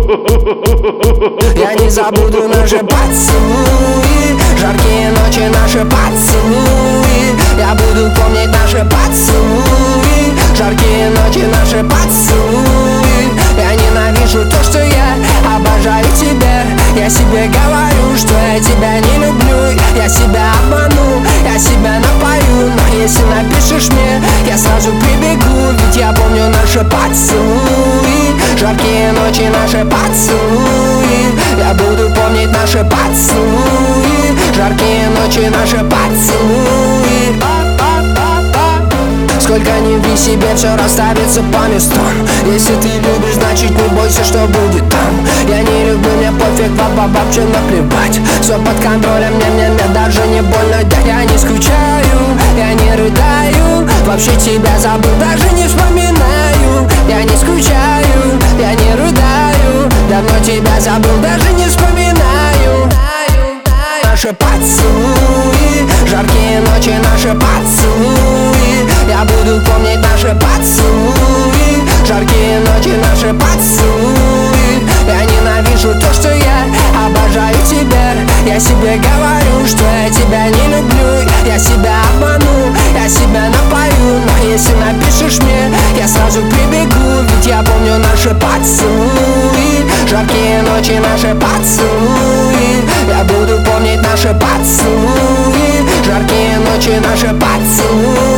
Я не забуду наши поцелуи, жаркие ночи, наши поцелуи. Я буду помнить наши поцелуи, жаркие ночи, наши поцелуи. Я ненавижу то, что я обожаю тебя. Я себе говорю, что я тебя не люблю. Я себя обману, я себя напою. Но если напишешь мне, я сразу прибегу. Ведь я помню наши поцелуи, жаркие ночи, наши поцелуи. Я буду помнить наши поцелуи, жаркие ночи, наши поцелуи. Сколько ни в себе, все расставится по местам. Если ты любишь, значит не бойся, что будет там. Я не люблю, мне пофиг, вообще наплевать. Все под контролем, мне даже не больно. Да я не скучаю, я не рыдаю. Вообще тебя забыл, даже не вспоминаю. Я не скучаю, я не рыдаю. Давно тебя забыл, даже не вспоминаю. Наши поцелуи, жаркие ночи, наши поцелуи. Я буду помнить наши поцелуи, жаркие ночи, наши поцелуи. Я ненавижу то, что я обожаю тебя. Я себе говорю, что я тебя не люблю. Я себя обману, я себя напою. Но если напишешь мне, я сразу прибегу. Ведь я помню наши поцелуи, жаркие ночи, наши поцелуи. Я буду помнить наши поцелуи, жаркие ночи, наши поцелуи.